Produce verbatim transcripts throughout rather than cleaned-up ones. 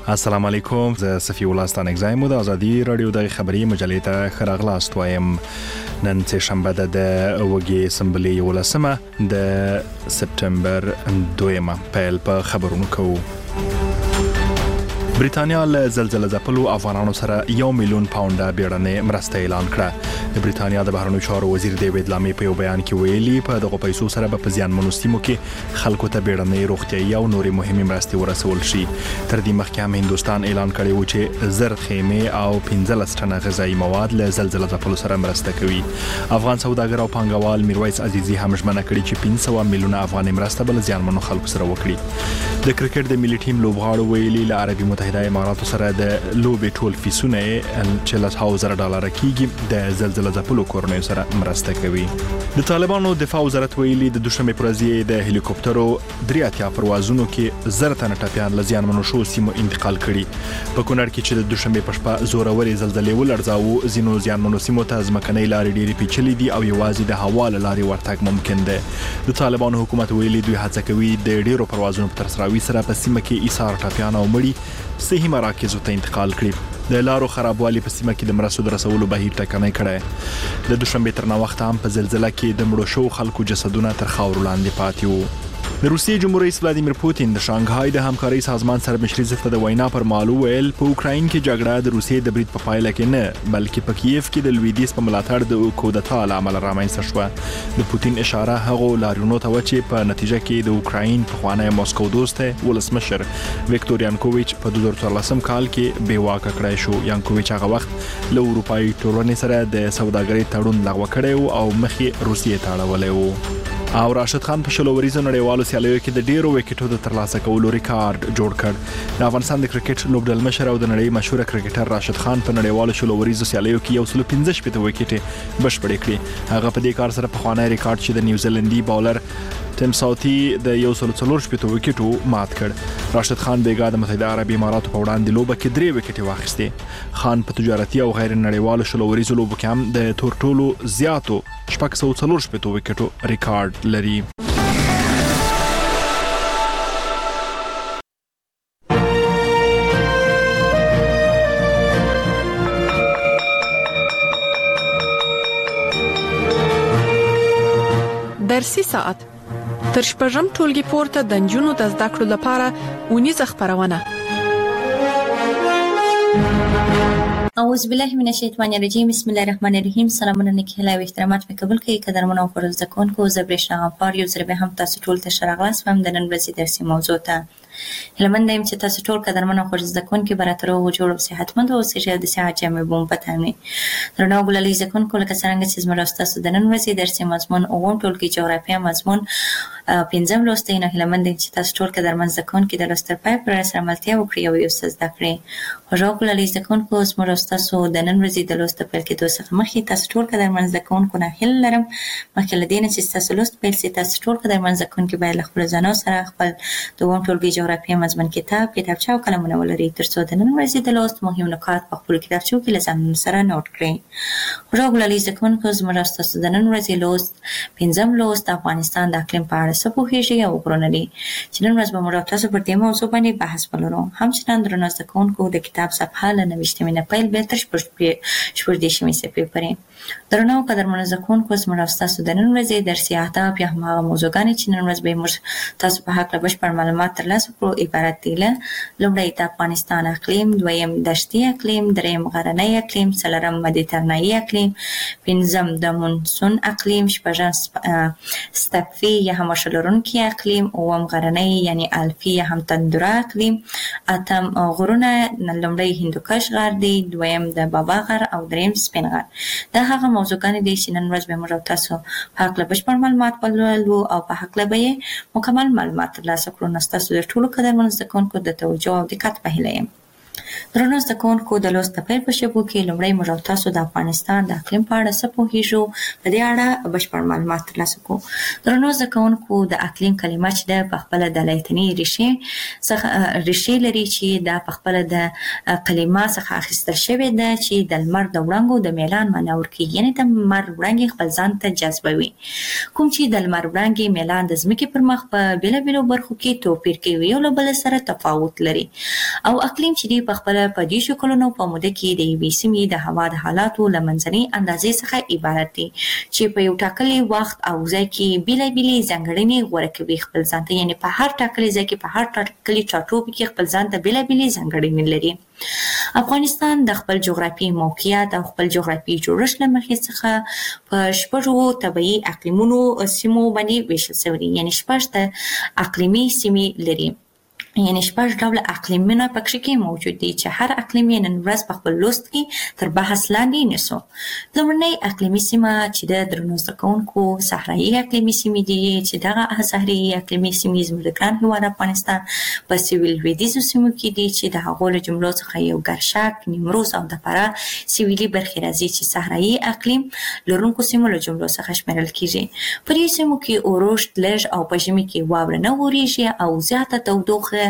السلام علیکم، زه صفی الله ستانکزی مو د ازادي رادیو د خبري مجلې ته ښه راغلاست وایم. نن سه شنبه ده د وګي سمبلې یولسمه د سپتمبر دویمه. پیل په خبرونو کوو. بریتانیا له زلزلې ځپلو افغانانو سره یو میلیون پاونډه بیړنۍ مرسته اعلان کړه. د بریتانیا د بهرنیو چارو وزیر دیوید لامي په یو بیان کې ویلي په دغه پیسو سره به په زیانمنو سیمو کې خلکو ته بیړنۍ روغتیايي او نورې مهمې مرستې ورسول شي. تر دې مخکې هم هندوستان اعلان کړی و چې زر خیمې او پنځلس ټنه غذایي مواد له زلزلې ځپلو سره مرسته کوي. افغان سوداګر او پانګوال میرویس عزیزي هم ژمنه کړې چې پنځه سوه میلیونه افغاني مرسته به له زیانمنو خلکو سره وکړي. د کرکټ د ملي ټیم لوبغاړو ویلي له عربي متحده اماراتو سره د لوبې ټول فیسونه چې له هاو زره ډالر کېږي د زلزلې ځپلو کورنیو سره مرسته کوي. د طالبانو دفاع وزارت ویلي د دوشنبه پر ورځ د هلیکوپټرو درې اتیا پروازونو کې زر تنه ټپیان له زیانمنو شو سیمو انتقال کړي. په کونړ کې چې د دوشنبه په شپه زورورې زلزلې ولړزاوه، ځینو زیانمنو سیمو ته ځمکنۍ لارې ډېرې پیچلې دي او یوازې د هوا له لارې ورتګ ممکن دی. د طالبانو حکومت ویلي دوی هڅه کوي د ډېرو پروازونو په ترسراوي سره په سیمه کې ایثار ټپیان او مړي صحي مراکزو ته انتقال کړي. د لارو خرابوالي په سیمه کې د مرستو د رسولو بهیر ټکنی کړی. د دوشنبه تر نو وخت هم په زلزلې کې د مړو شو خلکو جسدونه تر خاورو لاندې پاتې وو. د روسیې جمهور رئیس ولادیمیر پوتین د شانګهای د همکارۍ سازمان سره مشري ضد د وینا پر مالو ویل په اوکراین کې جګړه د روسیې د برید په پایله کې نه بلکې په کیف کې د لویدیز په ملاتړ د کودتا عمل رامنځته شوه. د پوتین اشاره هغه لارونو ته و چې په نتیجه کې د اوکراین په خوانه موسکو دوست ولسمشر ویکتور یانکوویچ په دوه زره څوارلسم کال کې بې واکه کړی شو. یانکوویچ هغه وخت له اروپایي ټولنې سره د سوداګرۍ تړون لغوه کړی او مخې روسیې ته اړولی و. او راشد خان په شلو وریزو نړیوالو سیالیو کې د ډیرو وکټو د ترلاسه کولو ریکارډ جوړ کړ. د افغانستان د کرکټ لوبډل مشر او د نړۍ مشهور کرکټر راشد خان په نړیوالو شلو وریزو سیالیو کې یو سل پنځه شپږ وکټې بشپړې کړې. هغه په دې کار سره په خوانی ریکارډ چې د نیوزیلندي باولر ټیم ساوثي د یو سل څلور شپږ وکټو مات کړ. راشد خان بیګا د متحده عربي اماراتو په وړاندې لوبه کې درې وکټې واخیستې. خان په تجارتي او غیر نړیوالو شلو وریزو لوبو کې هم د تور ټولو زیاتو شپږ سوه څلور شپږ وکټو ریکارډ لري. درسي ساعت تر شپږم ټولګي پورته د نجونو د زده کړو لپاره اونیزه خبرونه. اعوذ بالله من الشیطان الرجیم، بسم الله الرحمن الرحیم. سلامونه نکهلا او احترامات مې قبول کړئ. قدرمن او فرض ځکونکو زبرشنا غفار یو زره به هم تاسو ټول ته شراغلاس فهم د نن ورځې درسي موضوع ته هلمند ایم چې تاسو ټول قدرمن او فرض ځکونکو براتر او جوړ او صحتمند او سجه د صحت جامع بوم پتانه درنو ګلالي ځکونکو لکه څنګه چې زما تاسو د نن ورځې درسي مضمون او ټول کې جغرافیه مضمون پنځم لوستې نه هلمند چې تاسو ټول قدرمن ځکونکو د لوستر پای پر سره ملتیا وکړي او یو څه زده کړئ. خو ګلالي ځکونکو زما تاسو د نن ورځې د لوست پیل کې دوسه مخې تاسو ټول قدرمن ځکونکو نه هل لرم مخکې لدین چې تاسو لوست پیل سي تاسو ټول قدرمن ځکونکو باید خپل ځانو سره خپل دوه ټولګي جغرافیه مضمون کتاب کتابچه او قلمونه ولري ترڅو د نن ورځې د لوست مهم نکات په خپل کتابچو کې لازم سره نوٹ کړئ. خو ګلالي ځکونکو زما تاسو د نن ورځې لوست پنځم لوست افغانستان د اقلیم په اړه څه پوهیږئ او ورونري چې نن ورځ به موږ تاسو پر دې موضوع باندې بحث ولرو. همچنان درنو ځکونکو د کتاب صفحه له نوښتمه نه پیل به تر شپږ دیشمې صفحې پورې درنو قدرمن ځکونکو زما تاسو د نن ورځې درسي اهداف یا هغه موضوعګانې چې نن ورځ به موږ تاسو په حق له بشپړ معلومات ترلاسه کړو عبارت دي له لومړی د افغانستان اقلیم، دویم دشتي اقلیم، دریم غرنی اقلیم، څلورم مدیترانه‌ای اقلیم، پنځم د مونسون اقلیم، شپږم ستپفي یا هموشه لرونکي اقلیم، اووم غرنی یعنی الفي یا هم تندره اقلیم، اتم غرونه لومړی هندوکش غر دی، دویم د بابا غر او دریم سپین غر. دا هغه موضوعګانې دي چې نن ورځ به موږ تاسو په حق له بشپړ معلومات ولولو او په حق له به مکمل معلومات ترلاسه کړو. نو تاسو د ټولو قدرمن ځکونکو د توجه او دقت په هیله یم. درنو زده کوونکو د لوست د پیل په شیبو کې لومړی موږ او تاسو د افغانستان د اقلیم په اړه څه پوهیږو، په دې اړه بشپړ معلومات ترلاسه کوو. درنو زده کوونکو د اقلیم کلمه چې ده په خپله د لاتیني ریښې څخه ریښې لري چې دا په خپله د کلمه څخه اخیستل شوې ده چې د لمر د وړانګو د میلان معنا ورکوي، یعنې د لمر وړانګې خپل ځان ته جذبوي. کوم چې د لمر وړانګې میلان د ځمکې پر مخ په بېلابېلو برخو کې توپیر کوي، یو له بل سره تفاوت لري. او اقلیم چې دی په خپله په دېرشو کلونو په موده کې د یوې سیمې د هوا د حالاتو له منځنۍ اندازې څخه عبارت دی چې په یو ټاکلي وخت او ځای کې بېلابېلې ځانګړنې غوره کوي خپل ځان ته، یعنې په هر ټاکلي ځای کې په هر ټاکلي ټاټوبي کې خپل ځان ته بېلابېلې ځانګړنې لري. افغانستان د خپل جغرافیایي موقعیت او خپل جغرافیایي جوړښت له مخې څخه په شپږو طبیعي اقلیمونو سیمو باندې ویشل شوی دی، یعنې شپږ اقلیمي سیمې لري، یعنې شپږ ډوله اقلیمونه پکې کې موجود دي چې هر اقلیم یې نن ورځ په خپل لوست کې تر بحث لاندې نیسو. لومړنۍ اقلیمي سیمه چې د درنو زده کوونکو صحرایي اقلیمي سیمې دي، چې دغه صحرایي اقلیمي سیمې زموږ د ګران هېواد افغانستان په سویل لویدیځو سیمو کې دي چې د هغو له جملو څخه یو ګرشک، نیمروز او د فراه سویلي برخې راځي چې صحرایي اقلیم لرونکو سیمو له جملو څخه شمیرل کېږي. په دې سیمو کې اورښت لږ او په ژمي کې واوره نه وریږي او زیاته تودوخه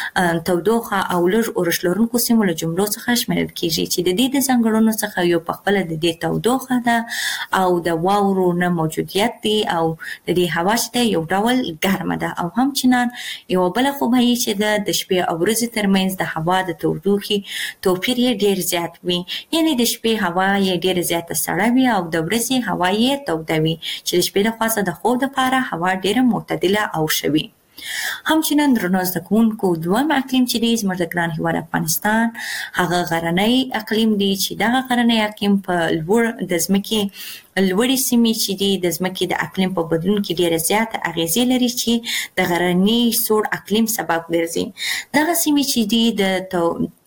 تودوخه او لږ اورښت لرونکو سیمو له جملو څخه شمیرل کېږي چې د دې د ځانګړنو څخه یو په خپله د دې تودوخه ده او د واورو نه موجودیت دی او د دې هوا چې ده یو ډول ګرمه ده، او همچنان یوه بله خوبایي چې ده د شپې او ورځې ترمنځ د هوا د تودوخې توپیر یې ډېر زیات وي، یعنې د شپې هوا یې ډېره زیاته سړه وي او د ورځې هوا یې توده وي چې د شپې لخوا څخه د خوب دپاره هوا ډېره معتدله او ښه وي. همچنان درنو زده کوونکو دویم اقلیم چې دی زموږ د ګران هېواد افغانستان هغه غرنی اقلیم دی چې دغه غرنی اقلیم په لوړ د ځمکې لوړې سیمې چې دي د ځمکې د اقلیم په بدلون کې ډېره زیاته اغیزې لري چې د غرني سوړ اقلیم سبب ګرځي. دغه سیمې چې دي د تو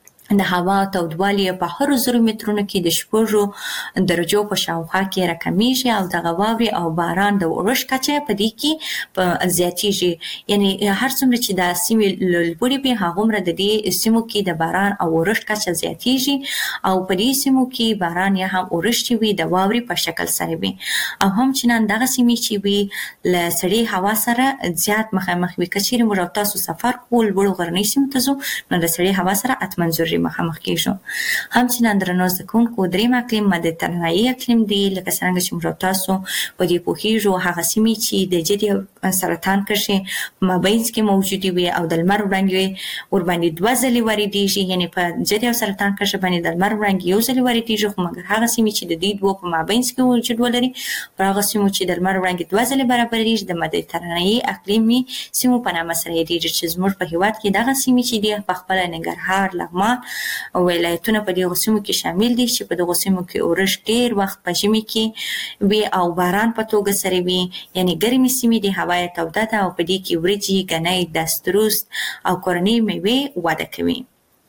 د هوا تودوالی په هرو زرو مترونو کې د شپږو درجو په شاوخوا کې راکمیږي او دغه واورې او باران د اورښت کچه په دې کې زیاتیږي، یعنې هر څومره چې دا سیمې لوړې وي هغومره د دې سیمو کې د باران او اورښت کچه زیاتیږي او په دې سیمو کې باران یا هم اورښت چې وي د واورې په شکل سره وي. او همچنان دغه سیمې چې وي له سړې هوا سره زیات مخامخ وي. که چیرې موږ او تاسو سفر کوو لوړو غرنیو سیمو ته ځو نو د سړې هوا سره حتما ضروري مخامخ کېږو. همچنان درنو زده کوونکو دریم اقلیم مدیترانه‌ایي اقلیم دی، لکه څرنګه چې موږ تاسو په دې پوهېږو هغه سیمې چې د جدي سرطان کرښې په مابینځ کې موجودې وي او د لمر وړانګې ورباندې دوه ځلې واردېږي، یعنې په جدي او سرطان کرښه باندې د لمر وړانګې یو ځلې واردېږي، خو مګر هغه سیمې چې د دې دوو په مابینځ کې وجود ولري پر هغه سیمو چې د لمر وړانګې دوه ځلې برابرېږي د مدیترانه‌ایي اقلیمي سیمو په نامه سره یادېږي چې زموږ په هېواد کې دغه سیمې چې دي په خپله ننګرهار، لغمان او ولایتونه په دغو سیمو کې شامل دي چې په دغو سیمو کې اورښت ډېر وخت په ژمي کې وي او باران په توګه سره وي، یعنې ګرمې سیمې د هوا یې توده ده او په دې کې وریجې، ګنی، دسترست او کورنۍ میوې وده کوي.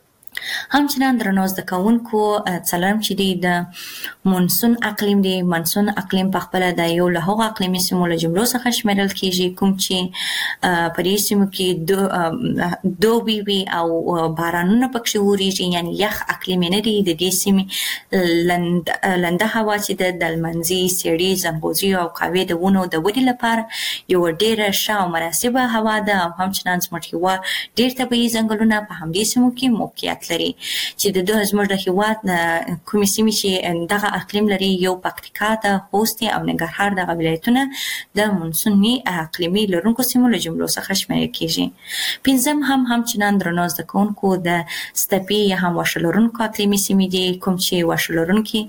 همچنان درنو زده کوونکو څلورم چې دی د مونسون اقلیم دی. مونسون اقلیم په خپله د یو له هغو اقلیمي سیمو له جملو څخه شمیرل کېږي کوم چې په دې سیمو کې دوبي وي او بارانونه پکښې وریږي، یعنې یخ اقلیم نه دی. د دې سیمې لنده هوا چې ده د لمنځي، څېړۍ، ځنغوزیو او قهوې د ونو د ودې لپاره یوه ډېره ښه او مناسبه هوا ده او همچنان زموږ هېواد ډېر طبیعي ځنګلونه په همدې سیمو کې موقعیت لري چې د دوه زموږ د هېواد کومې سیمې چې دغه اقلیم لري یو پکتیکا ده، خوست او ننګرهار دغه ولایتونه د مونسوني اقلیمي لرونکو سیمو له جملو څخه شمیرل کېږي. پنځم هم همچنان درنو زده کوونکو د ستپې یا هم واښه لرونکو اقلیمي سیمې دي کوم چې واښه لرونکي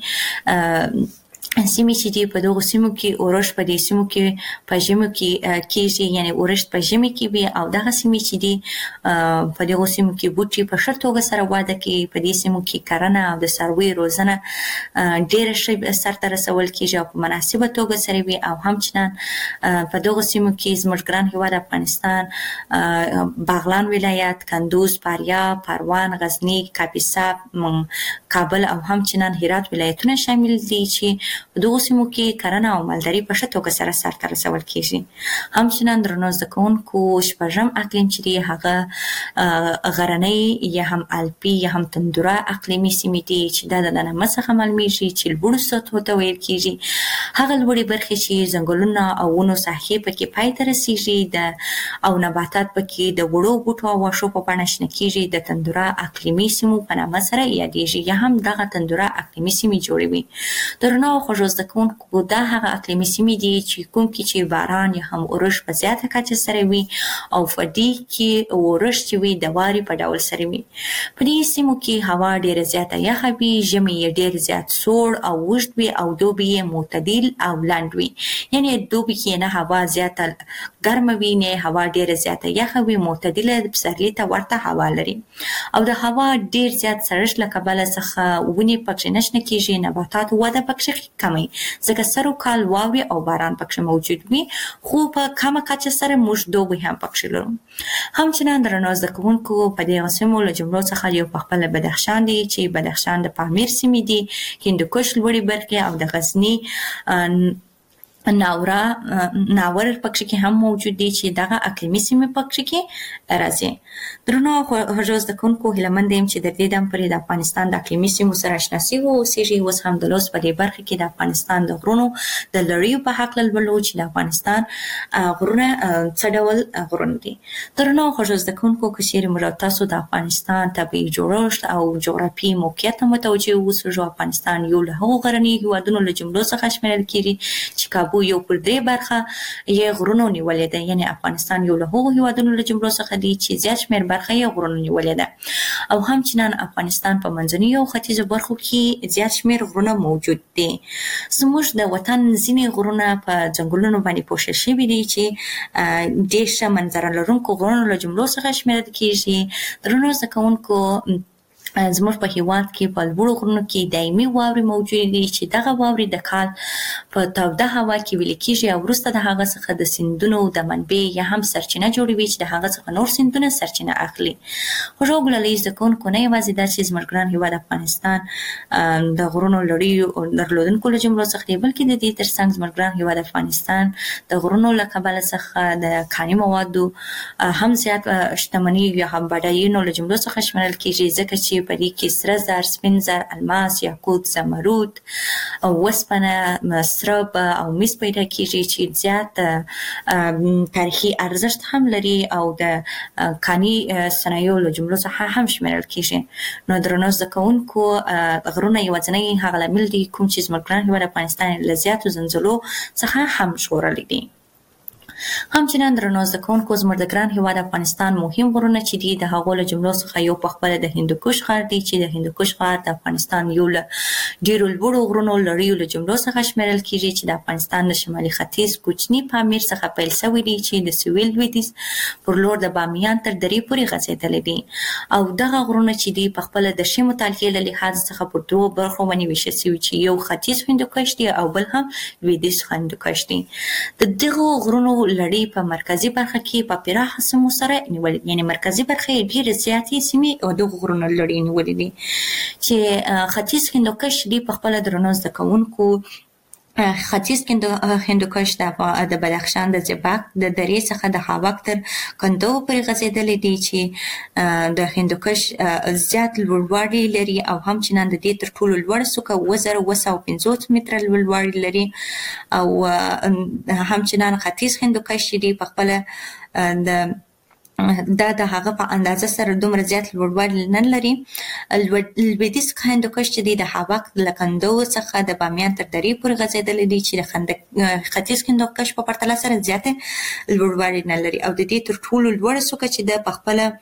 سیمې چې دي په دغو سیمو کې اورښت په دې سیمو کې په ژمي کې کېږي، یعنې اورښت په ژمي کې وي او دغه سیمې چې دي په دغو سیمو کې بوټي په ښه توګه سره وده کوي. په دې سیمو کې کرنه او د څارویو روزنه ډېره ښه سرته رسول کېږي او په مناسبه توګه سره وي. او همچنان په دغو سیمو کې زموږ ګران هېواد افغانستان بغلان ولایت، کندوز، فاریاب، پروان، غزني، کاپیسا، کابل او همچنان هرات ولایتونه شامل دي چې په دغو سیمو کې کرنه او مالداري په ښه توګه سره سرته رسول کیږي. همچنان درنو زده کوونکو شپږم اقلیم چې دی هغه غرنی یا هم الپي یا هم تندوره اقلیمي سیمې دي چې دا د نامه څخه معلومیږي چې لوړو سطحو ته ویل کیږي. هغه لوړې برخې چې ځنګلونه او ونو ساحې پکې پای ته رسیږي د او نباتات پکې د وړو بوټو او واښو په بڼه شنه کیږي د تندوره اقلیمي سیمو په نامه سره یادیږي یا هم دغه تندوره اقلیمي سیمې جوړوي. درنو خوږو زده کوونکو دا هغه اقلیمي سیمې دي چې کوم کې چې باران یا هم اورښت په زیاته کچه سره وي او په دې کې اورښت چې وي د واري په ډول سره وي. په دې سیمو کې هوا ډیره زیاته یخه وي، ژمی یې ډیر زیات سوړ او اوږد وي او دوبی یې معتدل او لنډ وي. یعنی دوبی کې نه هوا زیاته ګرمه وي نه هوا ډیره زیاته یخه وي، معتدله د پسرلي ته ورته هوا لري. او د هوا ډیر زیات سړښت له کبله څخه ونې پکې نه شنه کیږي، نباتات وده پکې کموي ځکه سر و کال واورې او باران پکې موجود وي، خو په کمه کچه سره موږ دوبی هم پکې لرو. همچنان درنو زده کوونکو په دې سیمو له جملو څخه یو پخپله بدخشان دی چې بدخشان د پامیر سیمې دي، هندوکش لوړې برخې او د غزني ناوره ناور پکې کې هم موجود دي چې دغه اقلیمي سیمې پکې کې راځي. درنو خوږو زده کوونکو هیله مند یم چې د دې دم پورې د افغانستان د اقلیمي سیمو سره اشنا سوي اوسېږئ. اوس هم د لوست په دې برخه کې د افغانستان د غرونو د لړیو په هکله لولو چې د افغانستان غرونه څه ډول غرونه دي. درنو خوږو زده کوونکو که چیرې موږ تاسو د افغانستان طبیعي جوړښت او جغرافیایي موقعیت ته متوجه اوسو، افغانستان یو له هغو غرنیو هیوادونو له جملو څخه شمیرل کیږي چې کابو یو پر درې برخه یې غرونو نیولې ده. یعنی افغانستان یو له هغو هیوادونو له جملو څخه دی چې زیات شمیر برخه یې غرونو نیولې ده. او همچنان افغانستان په منځنیو او ختیځو برخو کې زیات شمیر غرونه موجود دي. زموږ د وطن ځینې غرونه په ځنګلونو باندې پوښل شوي دي چې ډېر ښه منظره لرونکو غرونو له جملو څخه شمیرل کیږي. درنو زده کوونکو زموږ په هیواد کې په لوړو غرونو کې دایمي واورې موجودې دي چې دغه واورې د کال په توده هوا کې ویلې کیږي او وروسته د هغه څخه د سیندونو د منبع یا هم سرچینه جوړوي چې د هغه څخه نور سیندونه سرچینه اخلي. خوږو ګلالۍ زده کوونکو نه یوازې دا چې زموږ ګران هیواد افغانستان د غرونو لړیو درلودونکو له جملو څخه دی، بلکې د دې ترڅنګ زموږ ګران هیواد افغانستان د غرونو له کبله څخه د کاني موادو هم زیات شتمني یا هم بډاینو له جملو څخه شمیرل کیږي ځکه چې په دې کې سره زر، سپین زر، الماس، یاقوت، زمرود او وسپنه، سرب او مس پیدا کیږي چې زیات تاریخي ارزښت هم لري او د کاني صنایعو له جملو څخه هم شمیرل کیږي. نو درنو زده کوونکو غرونه یوازینی هغه لامل دي کوم چې زموږ ګران هیواد افغانستان له زیاتو زلزلو څخه هم ژغورلی دي. همچنان درنو زده کوونکو زموږ د ګران هیواد افغانستان مهم غرونه چې دي د هغو له جملو څخه یو پخپله د هندوکش غر دی چې د هندوکش غر د افغانستان یو له ډیرو لوړو غرونو لړیو له جملو څخه شمیرل کیږي چې د افغانستان د شمالي ختیځ کوچني پامیر څخه پیل شوی دی چې د سویل لویدیځ پر لور د بامیان تر درې پورې غځېدلی دی. او دغه غرونه چې دي پخپله د ښې مطالعې له لحاظ څخه پر دوو برخو باندې ویشل شوي چې یو ختیځ هندوکش دی او بل هم لویدیځ هندوکش دی. د دغو غرونو لړۍ په مرکزي برخه کې په پراخه سیمو سره نیولې، یعنی مرکزي برخه یې ډېرې زیاتې سیمې او دغو غرونو لړۍ نیولې دي چې ختیځ هندوکش دی پخپله درنو زده کوونکو ختیځ هندوکش د بدخشان د زیباک د درې څخه د خاوک تر کندو پورې غځېدلی دی چې د هندوکش زیات لوړوالی لري او همچنان د دې تر ټولو لوړه څوکه اووه زره اووه سوه پنځوس متره لوړوالی لري. او همچنان ختیځ هندوکش چې دی پخپله د دا د هغه په اندازه سره دومره زیات لوړوالی نه لري. لویدیځ هندوکش چې دی د هاوک له کندو څخه د بامیان تر درې پورې غځېدلی دی چې د ختیځ هندوکش په پرتله سره زیاته لوړوالی نه لري. او د دې تر ټولو لوړه څوکه چې ده پخپله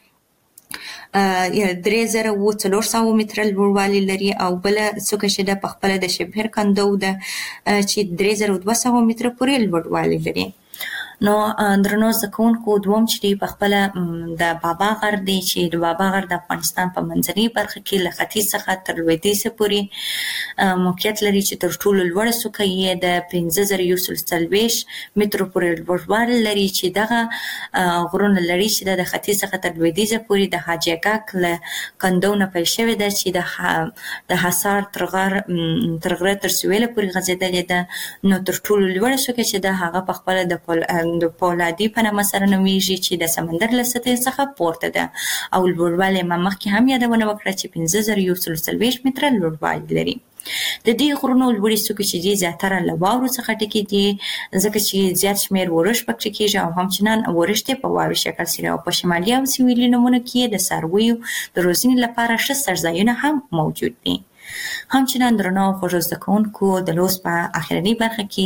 درې زره اووه څلور سوه متره لوړوالی لري او بله څوکه چې ده پخپله د شبهر کندو ده چې درې زره دوه سوه متره پورې لوړوالی لري. نو درنو زکونکو دوم چې په خپل د بابا غر دی چې د بابا غر د افغانستان په منځنۍ برخه کې له ختیځ څخه تر لویدیځ پورې موقعیت لري چې تر ټولو لوړه څوکه یې د پنځه زره یو سل څلوېښت مترو پورې لوړوالی لري چې دغه غرونه لري چې د ختیځ څخه تر لویدیځ پورې د حاجي اګاک له کندو نه پیل شوې ده چې د د حصار تر غر تر غره تر سویله پورې غځېدلې ده. نو تر ټولو لوړه څوکه چې د هغه په خپل د د پولادي په نامه سره نومیږي چې د سمندر له سطحې څخه پورته ده او لوړوالی ما مخکې هم یادونه وکړه چې پنځه زره یو سل څلوېښت متره لوړوالی لري. د دې غرونو لوړې څوکې چې دي زیاتره له واورو څخه ډکې دي ځکه چې زیات شمېر ورش پکې کېږي او همچنان ورش یې په واوري شکل سره او په شمالي او سویلي نمونو کې د څارویو د روزنې لپاره ښه څړځایونه هم موجود دي. همچنان درنو خوږو زده کوونکو د لوست په اخرنۍ برخه کې